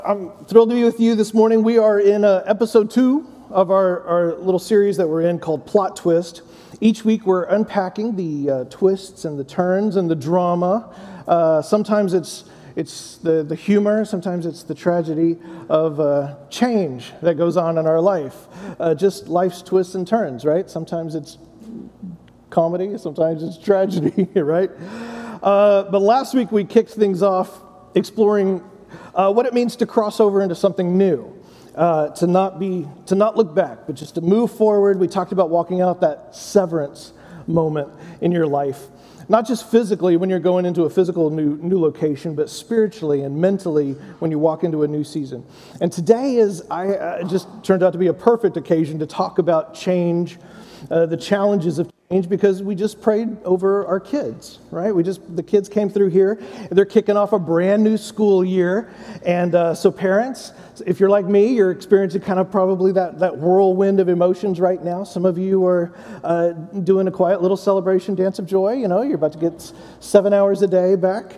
I'm thrilled to be with you this morning. We are in episode 2 of our little series that we're in called Plot Twist. Each week we're unpacking the twists and the turns and the drama. Sometimes it's the humor, sometimes it's the tragedy of change that goes on in our life. Just life's twists and turns, right? Sometimes it's comedy, sometimes it's tragedy, right? But last week we kicked things off exploring what it means to cross over into something new, to not look back, but just to move forward. We talked about walking out that severance moment in your life, not just physically when you're going into a physical new location, but spiritually and mentally when you walk into a new season. And today just turned out to be a perfect occasion to talk about change, the challenges of change, because we just prayed over our kids, right? The kids came through here. They're kicking off a brand new school year. And so parents, if you're like me, you're experiencing kind of probably that whirlwind of emotions right now. Some of you are doing a quiet little celebration dance of joy. You know, you're about to get 7 hours a day back.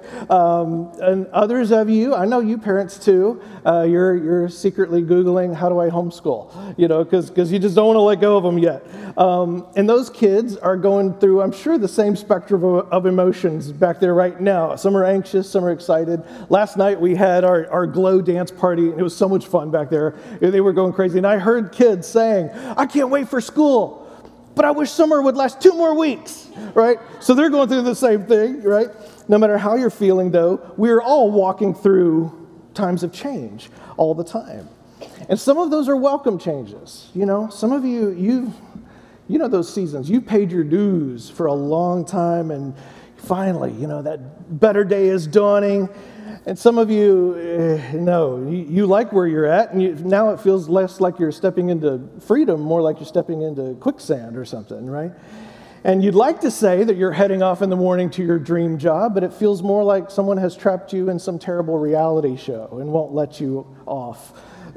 And others of you, I know you parents too, you're secretly Googling, how do I homeschool? You know, because you just don't want to let go of them yet. And those kids are going through, I'm sure, the same spectrum of emotions back there right now. Some are anxious, some are excited. Last night we had our glow dance party, and it was so much fun back there. They were going crazy, and I heard kids saying, I can't wait for school, but I wish summer would last 2 more weeks, right? So they're going through the same thing, right? No matter how you're feeling, though, we're all walking through times of change all the time. And some of those are welcome changes. You know, some of you know those seasons. You paid your dues for a long time, and finally, you know, that better day is dawning. And some of you, you like where you're at, and now it feels less like you're stepping into freedom, more like you're stepping into quicksand or something, right? And you'd like to say that you're heading off in the morning to your dream job, but it feels more like someone has trapped you in some terrible reality show and won't let you off.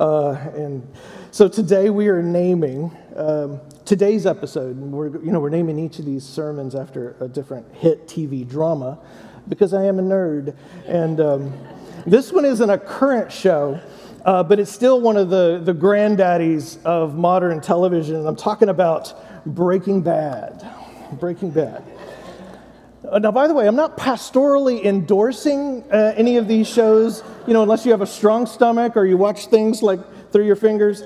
And so today we are naming today's episode. We're naming each of these sermons after a different hit TV drama, because I am a nerd. And this one isn't a current show, but it's still one of the granddaddies of modern television. I'm talking about Breaking Bad. Breaking Bad. Now, by the way, I'm not pastorally endorsing any of these shows, unless you have a strong stomach or you watch things like through your fingers.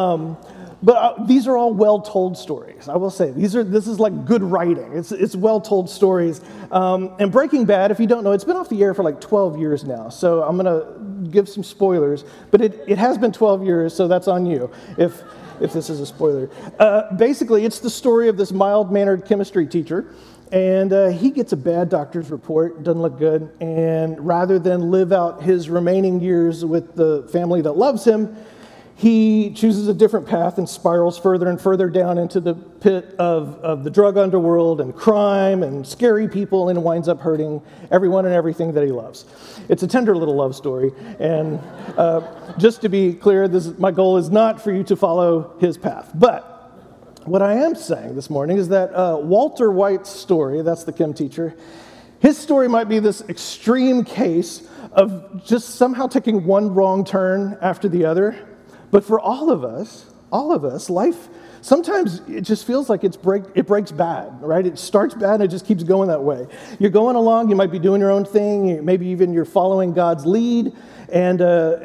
But these are all well-told stories. I will say this is like good writing. It's well-told stories. And Breaking Bad, if you don't know, it's been off the air for like 12 years now. So I'm going to give some spoilers, but it has been 12 years, so that's on you if this is a spoiler. Basically, it's the story of this mild-mannered chemistry teacher. And he gets a bad doctor's report, doesn't look good, and rather than live out his remaining years with the family that loves him, he chooses a different path and spirals further and further down into the pit of the drug underworld and crime and scary people, and winds up hurting everyone and everything that he loves. It's a tender little love story, and just to be clear, my goal is not for you to follow his path. But what I am saying this morning is that Walter White's story, that's the chem teacher, his story might be this extreme case of just somehow taking one wrong turn after the other. But for all of us, life, sometimes it just feels like it breaks bad, right? It starts bad and it just keeps going that way. You're going along, you might be doing your own thing, maybe even you're following God's lead, and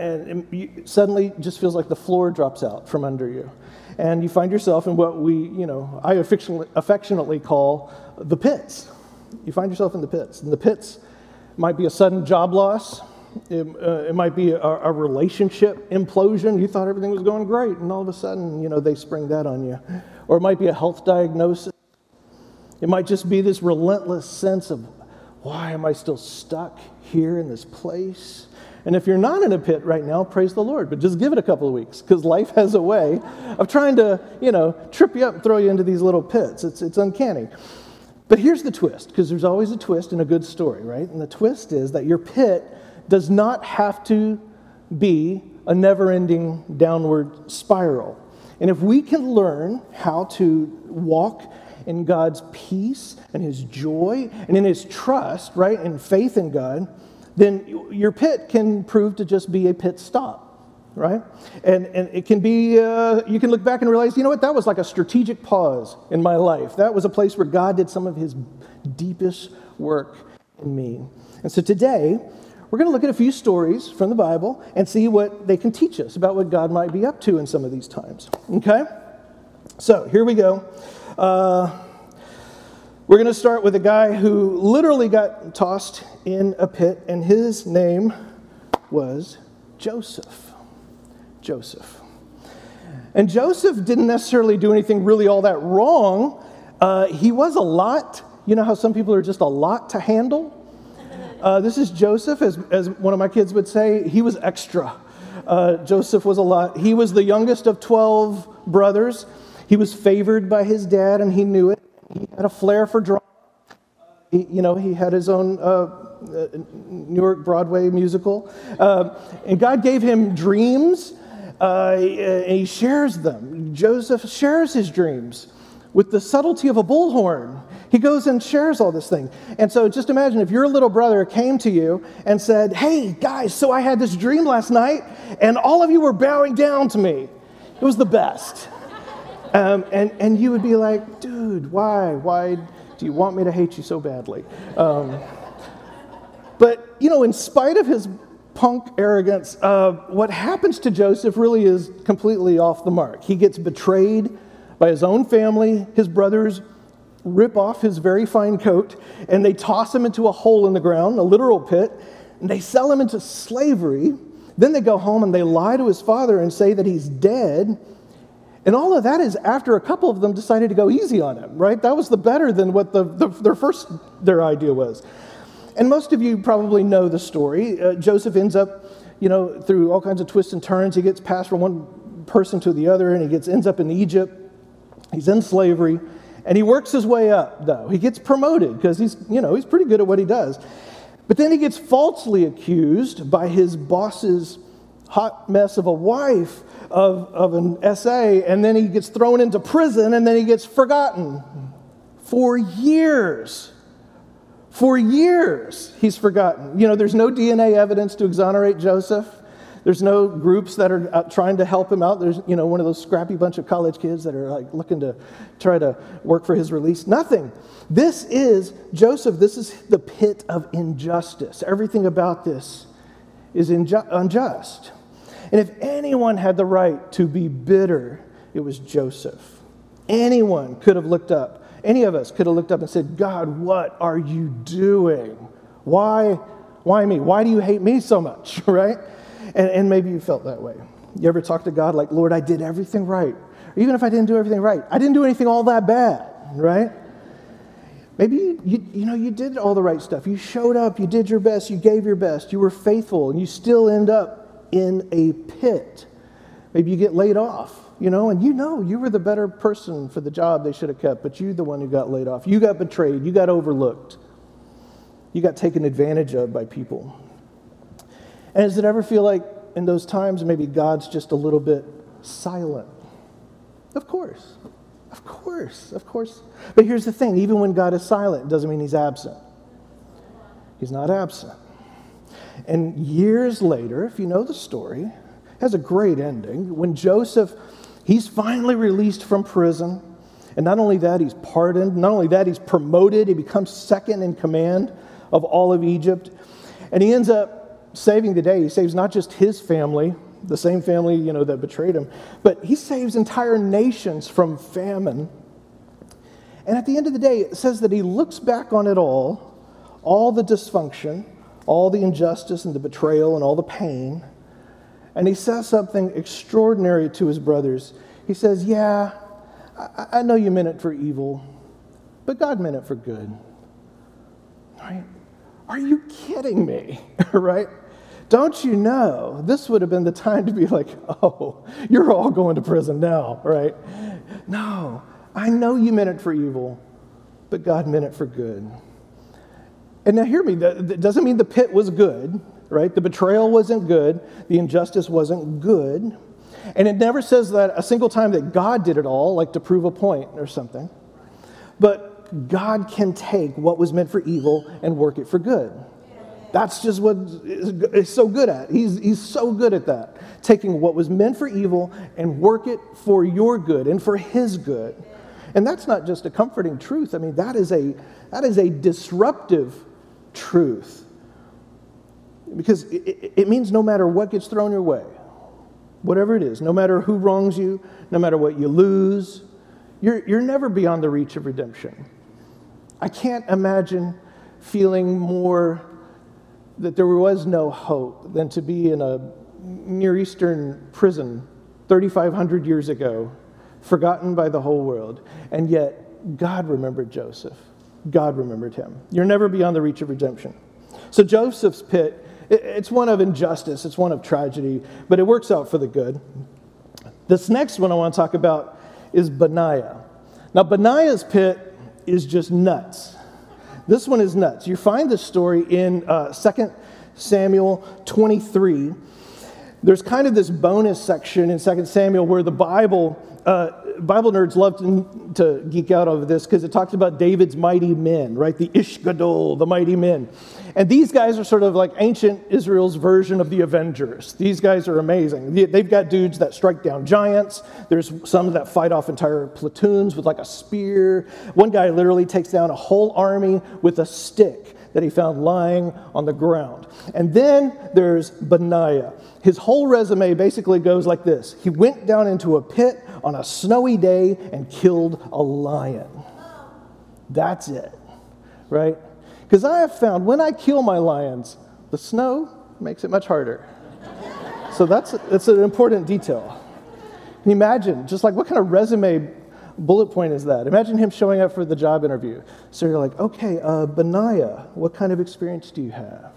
suddenly it just feels like the floor drops out from under you. And you find yourself in what I affectionately call the pits. You find yourself in the pits. And the pits might be a sudden job loss. It might be a relationship implosion. You thought everything was going great, and all of a sudden, they spring that on you. Or it might be a health diagnosis. It might just be this relentless sense of, why am I still stuck here in this place? And if you're not in a pit right now, praise the Lord, but just give it a couple of weeks, because life has a way of trying to, trip you up and throw you into these little pits. It's uncanny. But here's the twist, because there's always a twist in a good story, right? And the twist is that your pit does not have to be a never-ending downward spiral. And if we can learn how to walk in God's peace and His joy and in His trust, right, and faith in God, then your pit can prove to just be a pit stop. right? And it can be, you can look back and realize, you know what, that was like a strategic pause in my life. That was a place where God did some of his deepest work in me. And so today, we're going to look at a few stories from the Bible and see what they can teach us about what God might be up to in some of these times. Okay? So here we go. We're going to start with a guy who literally got tossed in a pit, and his name was Joseph. Joseph. And Joseph didn't necessarily do anything really all that wrong. He was a lot. You know how some people are just a lot to handle? This is Joseph, as one of my kids would say, he was extra. Joseph was a lot. He was the youngest of 12 brothers. He was favored by his dad, and he knew it. He had a flair for drama. He had his own New York Broadway musical. And God gave him dreams, and he shares them. Joseph shares his dreams with the subtlety of a bullhorn. He goes and shares all this thing. And so just imagine if your little brother came to you and said, hey, guys, so I had this dream last night, and all of you were bowing down to me. It was the best. And you would be like, dude, why? Why do you want me to hate you so badly? But, in spite of his punk arrogance, what happens to Joseph really is completely off the mark. He gets betrayed by his own family. His brothers rip off his very fine coat, and they toss him into a hole in the ground, a literal pit, and they sell him into slavery. Then they go home and they lie to his father and say that he's dead. And all of that is after a couple of them decided to go easy on him, right? That was better than what their idea was. And most of you probably know the story. Joseph ends up, through all kinds of twists and turns. He gets passed from one person to the other, and he ends up in Egypt. He's in slavery. And he works his way up, though. He gets promoted because he's pretty good at what he does. But then he gets falsely accused by his boss's hot mess of a wife of an SA, and then he gets thrown into prison, and then he gets forgotten. For years. For years, he's forgotten. There's no DNA evidence to exonerate Joseph. There's no groups that are trying to help him out. There's, one of those scrappy bunch of college kids that are like looking to try to work for his release. Nothing. This is Joseph. This is the pit of injustice. Everything about this is unjust. And if anyone had the right to be bitter, it was Joseph. Anyone could have looked up. Any of us could have looked up and said, God, what are you doing? Why me? Why do you hate me so much, right? And maybe you felt that way. You ever talk to God like, Lord, I did everything right. Or even if I didn't do everything right, I didn't do anything all that bad, right? Maybe you did all the right stuff. You showed up, you did your best, you gave your best, you were faithful, and you still end up in a pit. Maybe you get laid off, and you were the better person for the job they should have kept, but you're the one who got laid off. You got betrayed, you got overlooked. You got taken advantage of by people. And does it ever feel like in those times maybe God's just a little bit silent? Of course. Of course. Of course. But here's the thing. Even when God is silent, it doesn't mean he's absent. He's not absent. And years later, if you know the story, it has a great ending. When Joseph, he's finally released from prison. And not only that, he's pardoned. Not only that, he's promoted. He becomes second in command of all of Egypt. And he ends up saving the day. He saves not just his family, the same family, that betrayed him, but he saves entire nations from famine. And at the end of the day, it says that he looks back on it all the dysfunction, all the injustice and the betrayal and all the pain, and he says something extraordinary to his brothers. He says, yeah, I know you meant it for evil, but God meant it for good. Right? Are you kidding me? Right? Don't you know this would have been the time to be like, oh, you're all going to prison now, right? No, I know you meant it for evil, but God meant it for good. And now hear me, that doesn't mean the pit was good, right? The betrayal wasn't good. The injustice wasn't good. And it never says that a single time that God did it all, like to prove a point or something. But God can take what was meant for evil and work it for good. That's just what he's so good at. He's so good at that. Taking what was meant for evil and work it for your good and for his good. And that's not just a comforting truth. I mean, that is a disruptive truth. Because it means no matter what gets thrown your way, whatever it is, no matter who wrongs you, no matter what you lose, you're never beyond the reach of redemption. I can't imagine feeling more that there was no hope than to be in a Near Eastern prison 3,500 years ago, forgotten by the whole world, and yet God remembered Joseph. God remembered him. You're never beyond the reach of redemption. So Joseph's pit, it's one of injustice, it's one of tragedy, but it works out for the good. This next one I want to talk about is Benaiah. Now, Benaiah's pit is just nuts. This one is nuts. You find this story in 2 Samuel 23. There's kind of this bonus section in 2 Samuel where the Bible nerds love to geek out over this because it talks about David's mighty men, right? The Ishgadol, the mighty men. And these guys are sort of like ancient Israel's version of the Avengers. These guys are amazing. They've got dudes that strike down giants. There's some that fight off entire platoons with like a spear. One guy literally takes down a whole army with a stick that he found lying on the ground. And then there's Benaiah. His whole resume basically goes like this. He went down into a pit on a snowy day and killed a lion. That's it, right? Because I have found when I kill my lions, the snow makes it much harder. So that's an important detail. Can you imagine, just like what kind of resume bullet point is that? Imagine him showing up for the job interview. So you're like, okay, Benaiah, what kind of experience do you have?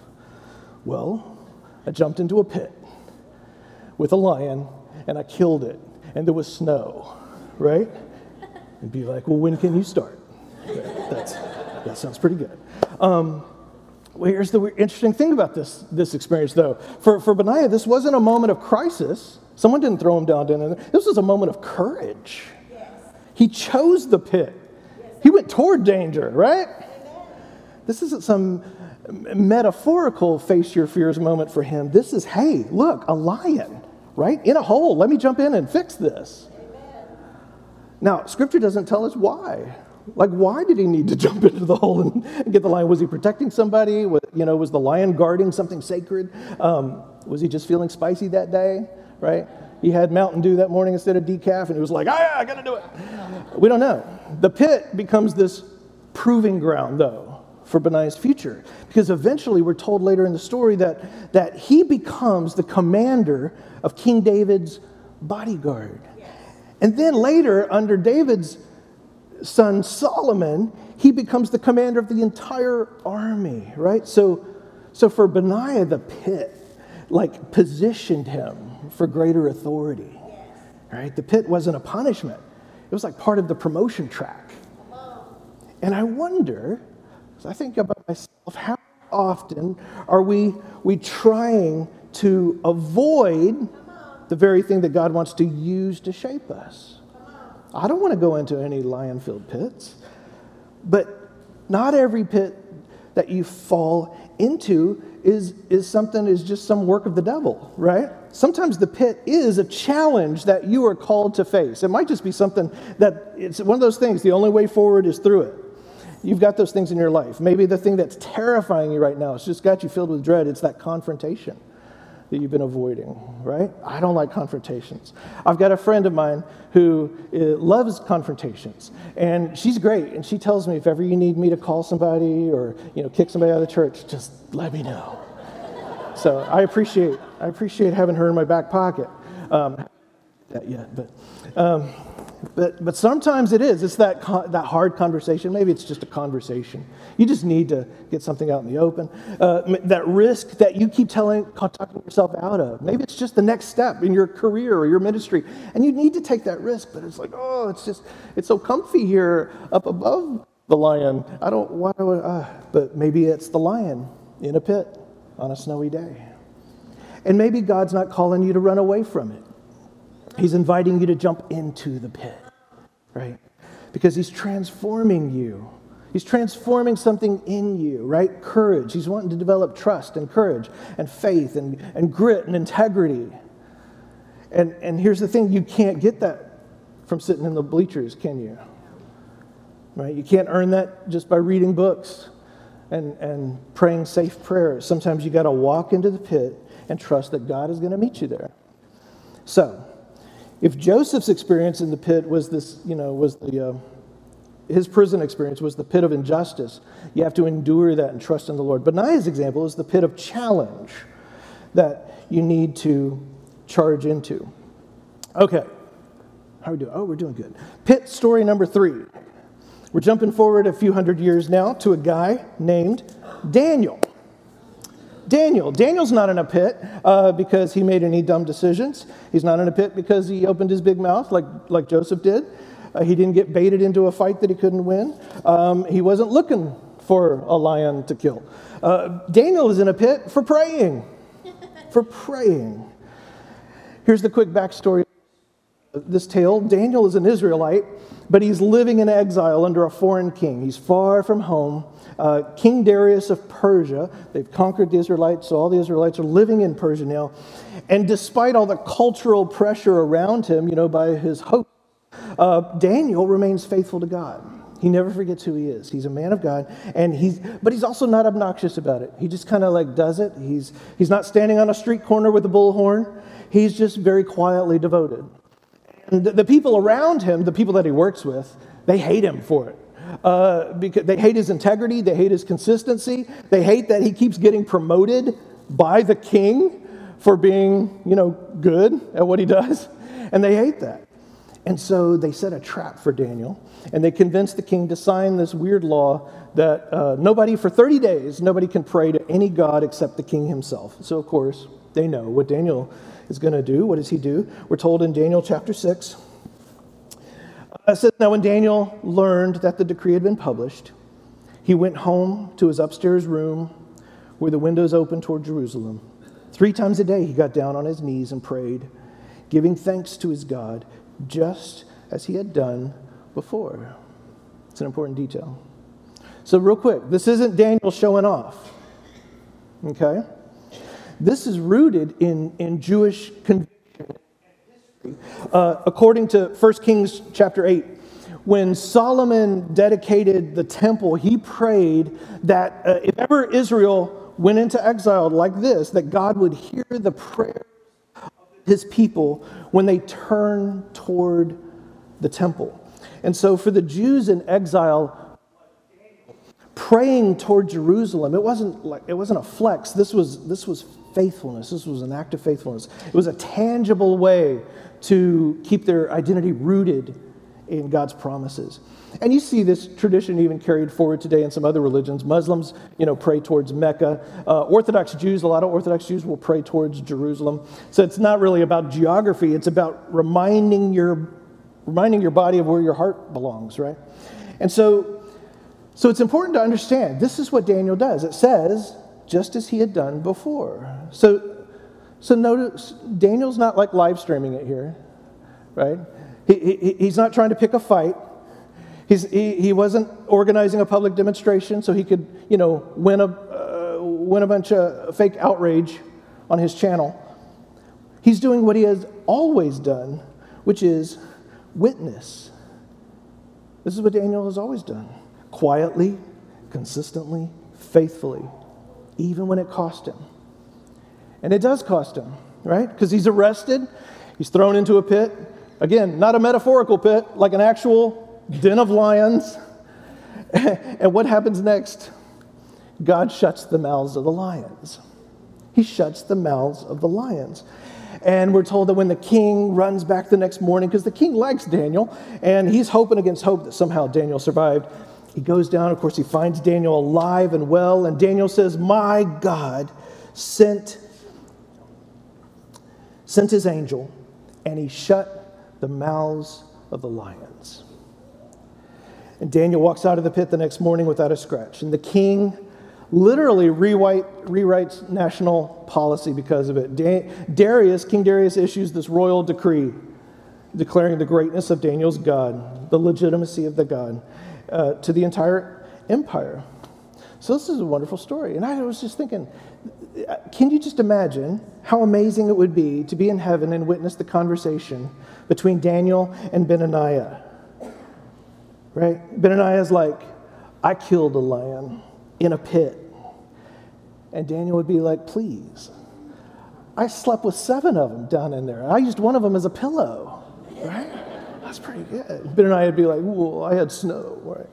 Well, I jumped into a pit with a lion and I killed it and there was snow, right? And be like, well, when can you start? That sounds pretty good. Well, here's the interesting thing about this experience, though. For Benaiah, this wasn't a moment of crisis. Someone didn't throw him down. This was a moment of courage. Yes. He chose the pit. Yes. He went toward danger, right? Amen. This isn't some metaphorical face your fears moment for him. This is, hey, look, a lion, right? In a hole. Let me jump in and fix this. Amen. Now, Scripture doesn't tell us why. Like, why did he need to jump into the hole and get the lion? Was he protecting somebody? Was the lion guarding something sacred? Was he just feeling spicy that day, right? He had Mountain Dew that morning instead of decaf, and he was like, I got to do it. We don't know. The pit becomes this proving ground, though, for Benaiah's future. Because eventually, we're told later in the story that he becomes the commander of King David's bodyguard. And then later, under David's son Solomon, he becomes the commander of the entire army, right? So for Benaiah, the pit, positioned him for greater authority, right? The pit wasn't a punishment. It was like part of the promotion track. And I wonder, as I think about myself, how often are we trying to avoid the very thing that God wants to use to shape us? I don't want to go into any lion-filled pits, but not every pit that you fall into is just some work of the devil, right? Sometimes the pit is a challenge that you are called to face. It might just be something that it's one of those things, the only way forward is through it. You've got those things in your life. Maybe the thing that's terrifying you right now, it's just got you filled with dread. It's that confrontation that you've been avoiding, right? I don't like confrontations. I've got a friend of mine who loves confrontations, and she's great, and she tells me if ever you need me to call somebody or kick somebody out of the church, just let me know. So I appreciate having her in my back pocket. That yet, but sometimes it is. It's that hard conversation. Maybe it's just a conversation. You just need to get something out in the open. That risk that you keep talking yourself out of. Maybe it's just the next step in your career or your ministry, and you need to take that risk. But it's like, it's so comfy here up above the lion. But maybe it's the lion in a pit on a snowy day, and maybe God's not calling you to run away from it. He's inviting you to jump into the pit, right? Because he's transforming you. He's transforming something in you, right? Courage. He's wanting to develop trust and courage and faith and grit and integrity. And here's the thing, you can't get that from sitting in the bleachers, can you? Right? You can't earn that just by reading books and praying safe prayers. Sometimes you got to walk into the pit and trust that God is going to meet you there. So, if Joseph's experience in the pit was this, his prison experience was the pit of injustice, you have to endure that and trust in the Lord. Benaiah's example is the pit of challenge that you need to charge into. Okay, how are we doing? Oh, we're doing good. Pit story number 3. We're jumping forward a few hundred years now to a guy named Daniel. Daniel's not in a pit because he made any dumb decisions. He's not in a pit because he opened his big mouth like Joseph did. He didn't get baited into a fight that he couldn't win. He wasn't looking for a lion to kill. Daniel is in a pit for praying. For praying. Here's the quick backstory of this tale. Daniel is an Israelite, but he's living in exile under a foreign king. He's far from home. King Darius of Persia, they've conquered the Israelites, so all the Israelites are living in Persia now. And despite all the cultural pressure around him, by his hope, Daniel remains faithful to God. He never forgets who he is. He's a man of God, but he's also not obnoxious about it. He just kind of does it. He's not standing on a street corner with a bullhorn. He's just very quietly devoted. And the people around him, the people that he works with, they hate him for it. Because they hate his integrity, they hate his consistency, they hate that he keeps getting promoted by the king for being, good at what he does, and they hate that. And so they set a trap for Daniel, and they convinced the king to sign this weird law that for 30 days, nobody can pray to any god except the king himself. So, of course, they know what Daniel is going to do. What does he do? We're told in Daniel chapter 6. It says, now when Daniel learned that the decree had been published, he went home to his upstairs room where the windows opened toward Jerusalem. 3 times a day he got down on his knees and prayed, giving thanks to his God, just as he had done before. It's an important detail. So real quick, this isn't Daniel showing off. Okay? This is rooted in Jewish conviction. According to 1 Kings chapter 8, when Solomon dedicated the temple, he prayed that if ever Israel went into exile like this, that God would hear the prayer of his people when they turn toward the temple. And so for the Jews in exile, praying toward Jerusalem, it wasn't a flex. This was faithfulness. This was an act of faithfulness. It was a tangible way to keep their identity rooted in God's promises. And you see this tradition even carried forward today in some other religions. Muslims, pray towards Mecca. Orthodox Jews, a lot of Orthodox Jews will pray towards Jerusalem. So it's not really about geography. It's about reminding your body of where your heart belongs, right? And so it's important to understand, this is what Daniel does. It says, just as he had done before. So notice, Daniel's not live streaming it here, right? He's not trying to pick a fight. He wasn't organizing a public demonstration so he could, win a bunch of fake outrage on his channel. He's doing what he has always done, which is witness. This is what Daniel has always done. Quietly, consistently, faithfully, even when it cost him. And it does cost him, right? Because he's arrested, he's thrown into a pit. Again, not a metaphorical pit, like an actual den of lions. And what happens next? God shuts the mouths of the lions. He shuts the mouths of the lions. And we're told that when the king runs back the next morning, because the king likes Daniel, and he's hoping against hope that somehow Daniel survived, he goes down, of course, he finds Daniel alive and well, and Daniel says, my God sent his angel, and he shut the mouths of the lions. And Daniel walks out of the pit the next morning without a scratch. And the king literally rewrites national policy because of it. King Darius issues this royal decree declaring the greatness of Daniel's God, the legitimacy of the God, to the entire empire. So this is a wonderful story. And I was just thinking, can you just imagine how amazing it would be to be in heaven and witness the conversation between Daniel and Benaniah? Right? Benaniah's like, I killed a lion in a pit. And Daniel would be like, please. I slept with 7 of them down in there. I used one of them as a pillow. Right? That's pretty good. Benaniah would be like, well, I had snow. Right?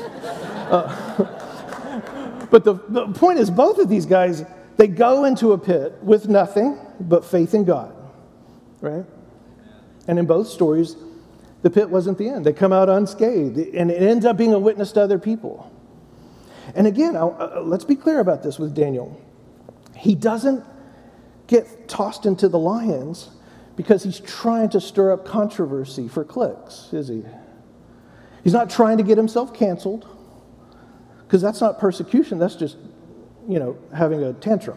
But the point is, both of these guys, they go into a pit with nothing but faith in God, right? And in both stories, the pit wasn't the end. They come out unscathed, and it ends up being a witness to other people. And again, let's be clear about this with Daniel. He doesn't get tossed into the lions because he's trying to stir up controversy for clicks, is he? He's not trying to get himself canceled, because that's not persecution, that's just, having a tantrum.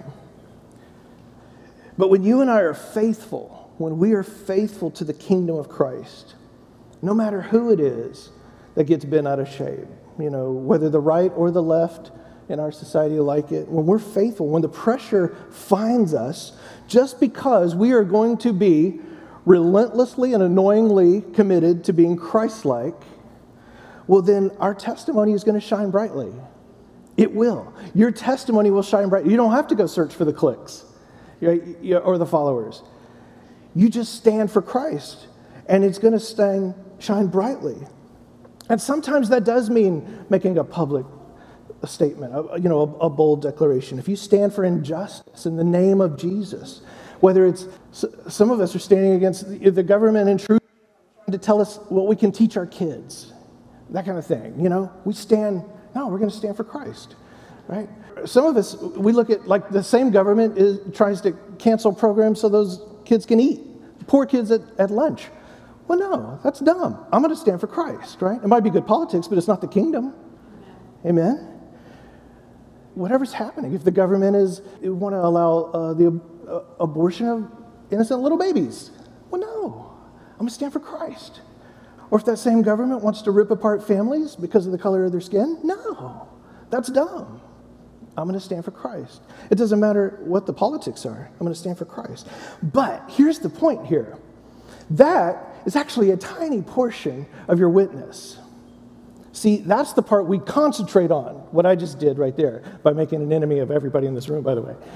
But when you and I are faithful, when we are faithful to the kingdom of Christ, no matter who it is that gets bent out of shape, whether the right or the left in our society like it, when we're faithful, when the pressure finds us, just because we are going to be relentlessly and annoyingly committed to being Christ-like, well, then our testimony is going to shine brightly. It will. Your testimony will shine brightly. You don't have to go search for the clicks or the followers. You just stand for Christ, and it's going to shine brightly. And sometimes that does mean making a public statement, a bold declaration. If you stand for injustice in the name of Jesus, whether it's some of us are standing against the government and truth trying to tell us what we can teach our kids. That kind of thing, we stand, no, we're going to stand for Christ, right? Some of us, we look at, like, the same government tries to cancel programs so those kids can eat, poor kids at lunch. Well, no, that's dumb. I'm going to stand for Christ, right? It might be good politics, but it's not the kingdom. Amen? Whatever's happening, if the government want to allow the abortion of innocent little babies, well, no, I'm going to stand for Christ. Or if that same government wants to rip apart families because of the color of their skin, no, that's dumb. I'm going to stand for Christ. It doesn't matter what the politics are. I'm going to stand for Christ. But here's the point here. That is actually a tiny portion of your witness. See, that's the part we concentrate on, what I just did right there, by making an enemy of everybody in this room, by the way.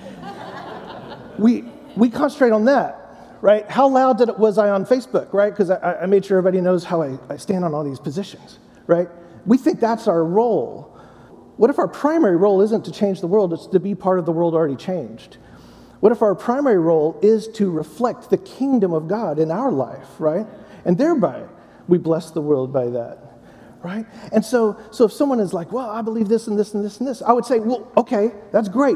We concentrate on that. Right? How loud was I on Facebook, right? Because I made sure everybody knows how I stand on all these positions, right? We think that's our role. What if our primary role isn't to change the world, it's to be part of the world already changed? What if our primary role is to reflect the kingdom of God in our life, right? And thereby, we bless the world by that, right? And so if someone is like, well, I believe this and this and this and this, I would say, well, okay, that's great.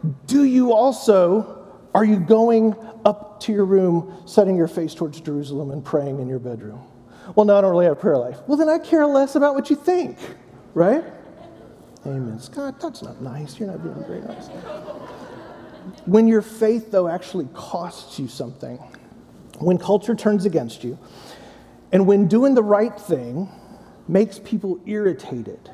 Are you going up to your room, setting your face towards Jerusalem and praying in your bedroom? Well, no, I don't really have a prayer life. Well, then I care less about what you think, right? Amen. Scott, that's not nice. You're not being very nice. When your faith, though, actually costs you something, when culture turns against you, and when doing the right thing makes people irritated,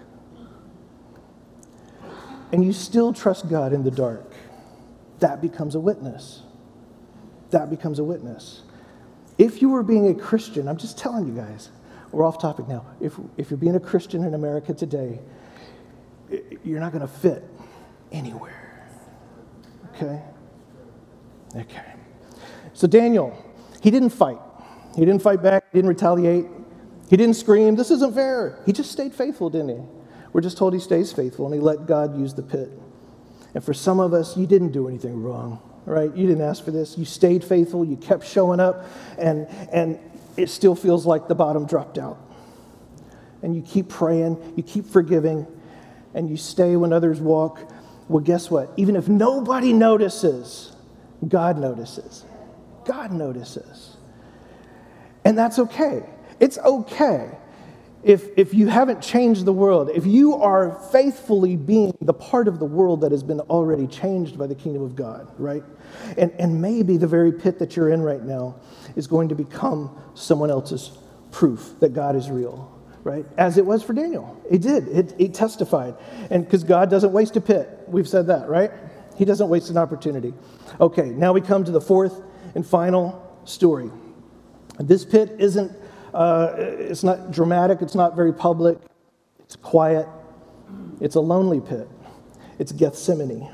and you still trust God in the dark, that becomes a witness. That becomes a witness. If you were being a Christian, I'm just telling you guys, we're off topic now. If you're being a Christian in America today, you're not going to fit anywhere. Okay? Okay. So Daniel, he didn't fight. He didn't fight back. He didn't retaliate. He didn't scream, this isn't fair. He just stayed faithful, didn't he? We're just told he stays faithful, and he let God use the pit. And for some of us, you didn't do anything wrong, right? You didn't ask for this. You stayed faithful. You kept showing up, and it still feels like the bottom dropped out. And you keep praying, you keep forgiving, and you stay when others walk. Well, guess what? Even if nobody notices, God notices. God notices. And that's okay. It's okay. If you haven't changed the world, if you are faithfully being the part of the world that has been already changed by the kingdom of God, right? And maybe the very pit that you're in right now is going to become someone else's proof that God is real, right? As it was for Daniel. It did. It testified. And because God doesn't waste a pit. We've said that, right? He doesn't waste an opportunity. Okay, now we come to the fourth and final story. This pit isn't, it's not dramatic. It's not very public. It's quiet. It's a lonely pit. It's Gethsemane.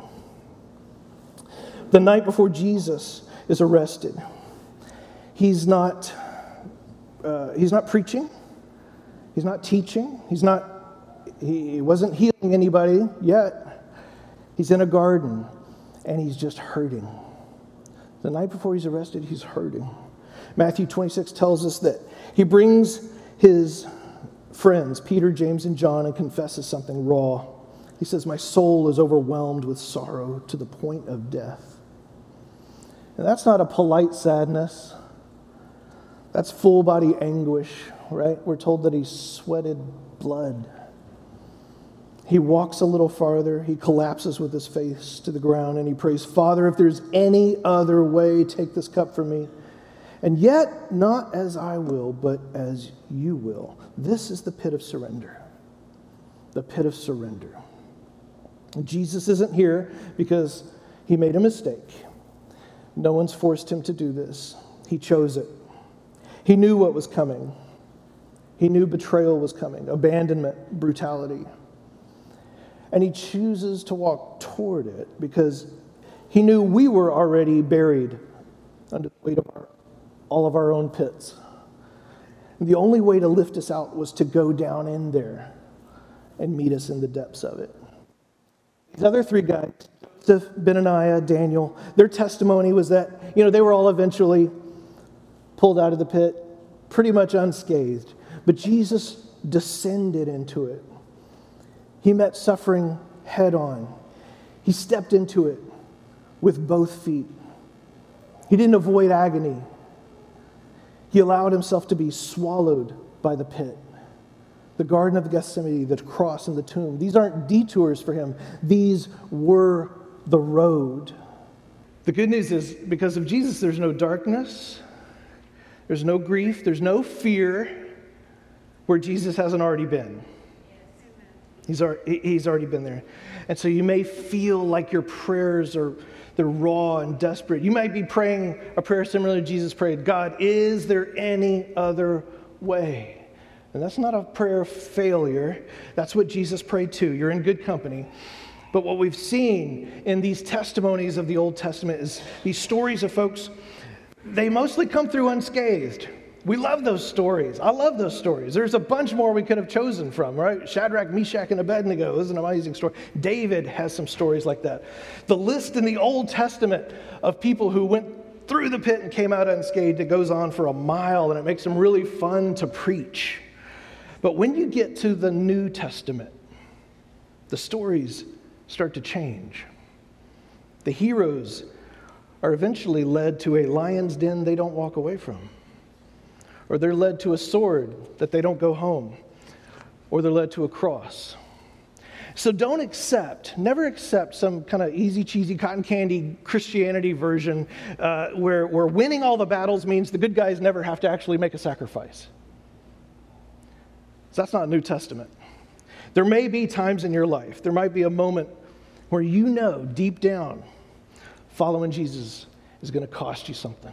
The night before Jesus is arrested, he's not preaching. He's not teaching. He wasn't healing anybody yet. He's in a garden, and he's just hurting. The night before he's arrested, he's hurting. Matthew 26 tells us that he brings his friends, Peter, James, and John, and confesses something raw. He says, "My soul is overwhelmed with sorrow to the point of death." And that's not a polite sadness. That's full body anguish, right? We're told that he sweated blood. He walks a little farther. He collapses with his face to the ground, and he prays, "Father, if there's any other way, take this cup from me. And yet, not as I will, but as you will." This is the pit of surrender. The pit of surrender. And Jesus isn't here because he made a mistake. No one's forced him to do this. He chose it. He knew what was coming. He knew betrayal was coming, abandonment, brutality. And he chooses to walk toward it because he knew we were already buried under the weight of all of our own pits. And the only way to lift us out was to go down in there and meet us in the depths of it. These other three guys, Joseph, Benaniah, Daniel, their testimony was that, they were all eventually pulled out of the pit, pretty much unscathed. But Jesus descended into it. He met suffering head on. He stepped into it with both feet. He didn't avoid agony. He allowed himself to be swallowed by the pit. The Garden of Gethsemane, the cross, and the tomb. These aren't detours for him. These were the road. The good news is, because of Jesus, there's no darkness. There's no grief. There's no fear where Jesus hasn't already been. He's already been there. And so you may feel like your prayers they're raw and desperate. You might be praying a prayer similar to Jesus prayed. "God, is there any other way?" And that's not a prayer of failure. That's what Jesus prayed too. You're in good company. But what we've seen in these testimonies of the Old Testament is these stories of folks, they mostly come through unscathed. We love those stories. I love those stories. There's a bunch more we could have chosen from, right? Shadrach, Meshach, and Abednego is an amazing story. David has some stories like that. The list in the Old Testament of people who went through the pit and came out unscathed, it goes on for a mile, and it makes them really fun to preach. But when you get to the New Testament, the stories start to change. The heroes are eventually led to a lion's den they don't walk away from. Or they're led to a sword that they don't go home. Or they're led to a cross. So never accept some kind of easy, cheesy, cotton candy Christianity version where winning all the battles means the good guys never have to actually make a sacrifice. So that's not New Testament. There may be times in your life, there might be a moment where deep down, following Jesus is going to cost you something.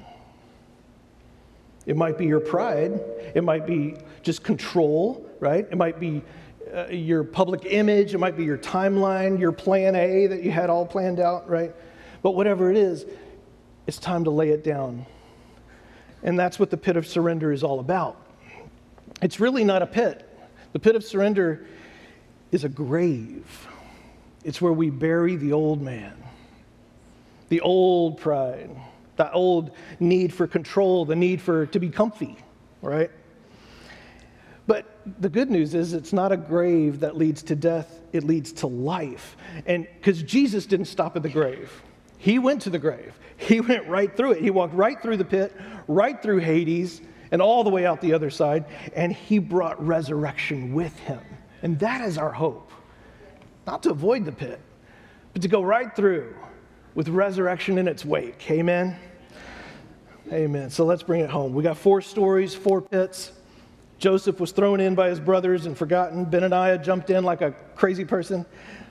It might be your pride. It might be just control, right? It might be your public image. It might be your timeline, your plan A that you had all planned out, right? But whatever it is, it's time to lay it down. And that's what the pit of surrender is all about. It's really not a pit. The pit of surrender is a grave. It's where we bury the old man, the old pride, the old need for control, the need to be comfy, right? But the good news is it's not a grave that leads to death, it leads to life. And because Jesus didn't stop at the grave. He went to the grave. He went right through it. He walked right through the pit, right through Hades, and all the way out the other side, and he brought resurrection with him. And that is our hope. Not to avoid the pit, but to go right through with resurrection in its wake. Amen? Amen. So let's bring it home. We got 4 stories, 4 pits. Joseph was thrown in by his brothers and forgotten. Benaiah jumped in like a crazy person.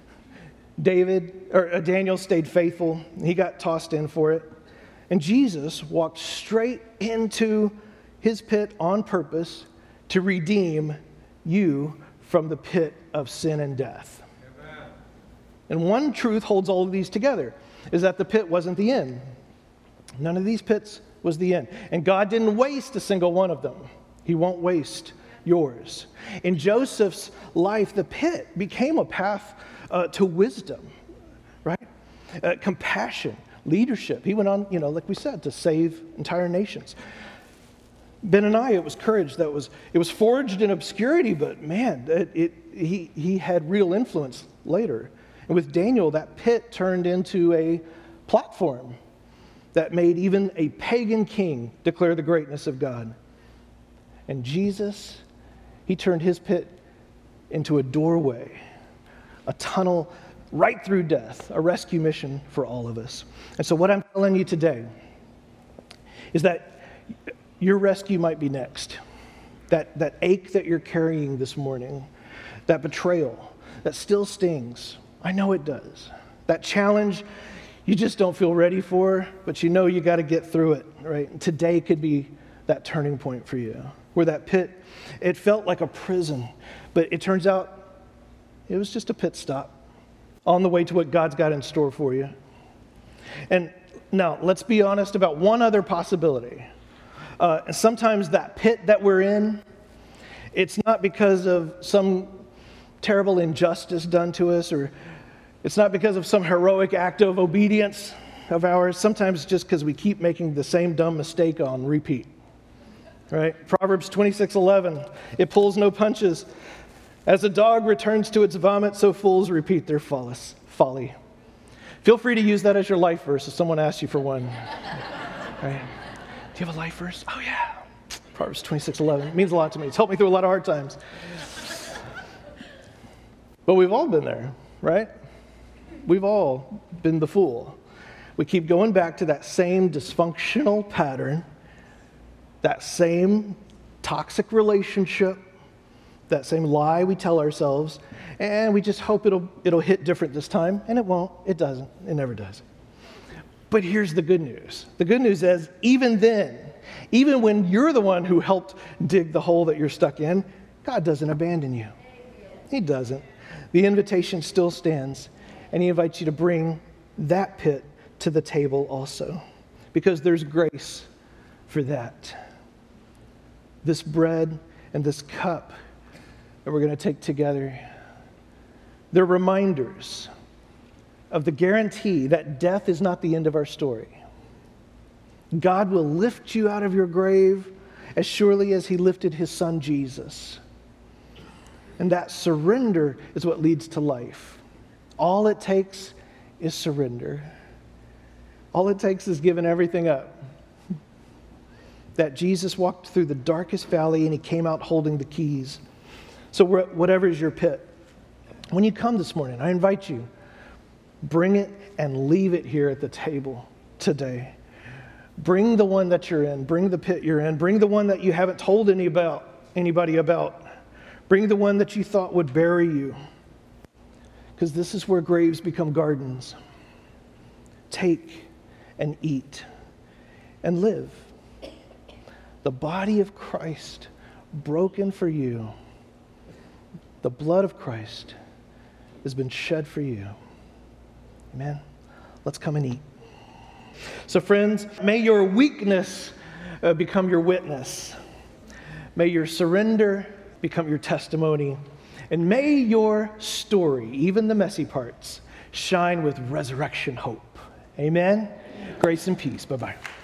Daniel stayed faithful. He got tossed in for it. And Jesus walked straight into his pit on purpose to redeem you from the pit of sin and death. Amen. And one truth holds all of these together, is that the pit wasn't the end. None of these pits was the end. And God didn't waste a single one of them. He won't waste yours. In Joseph's life, the pit became a path to wisdom, right? Compassion, leadership. He went on, like we said, to save entire nations. Benaiah, it was courage it was forged in obscurity, but man, he had real influence later. And with Daniel, that pit turned into a platform that made even a pagan king declare the greatness of God. And Jesus, he turned his pit into a doorway, a tunnel right through death, a rescue mission for all of us. And so what I'm telling you today is that your rescue might be next. That ache that you're carrying this morning, that betrayal, that still stings. I know it does. That challenge you just don't feel ready for, but you know you got to get through it, right? And today could be that turning point for you, where that pit, it felt like a prison, but it turns out it was just a pit stop on the way to what God's got in store for you. And now, let's be honest about one other possibility. And sometimes that pit that we're in, it's not because of some terrible injustice done to us, or it's not because of some heroic act of obedience of ours. Sometimes just because we keep making the same dumb mistake on repeat, right? Proverbs 26:11, it pulls no punches. As a dog returns to its vomit, so fools repeat their folly. Feel free to use that as your life verse if someone asks you for one. Right? Do you have a life verse? Oh, yeah. Proverbs 26:11. It means a lot to me. It's helped me through a lot of hard times. But we've all been there, right? We've all been the fool. We keep going back to that same dysfunctional pattern, that same toxic relationship, that same lie we tell ourselves, and we just hope it'll hit different this time, and it won't. It doesn't. It never does. But here's the good news. The good news is, even then, even when you're the one who helped dig the hole that you're stuck in, God doesn't abandon you. He doesn't. The invitation still stands, and he invites you to bring that pit to the table also, because there's grace for that. This bread and this cup that we're going to take together, they're reminders of the guarantee that death is not the end of our story. God will lift you out of your grave as surely as he lifted his son Jesus. And that surrender is what leads to life. All it takes is surrender. All it takes is giving everything up. That Jesus walked through the darkest valley and he came out holding the keys. So whatever is your pit, when you come this morning, I invite you, bring it and leave it here at the table today. Bring the one that you're in. Bring the pit you're in. Bring the one that you haven't told anybody about. Bring the one that you thought would bury you. Because this is where graves become gardens. Take and eat and live. The body of Christ broken for you. The blood of Christ has been shed for you. Amen. Let's come and eat. So friends, may your weakness become your witness. May your surrender become your testimony. And may your story, even the messy parts, shine with resurrection hope. Amen. Grace and peace. Bye-bye.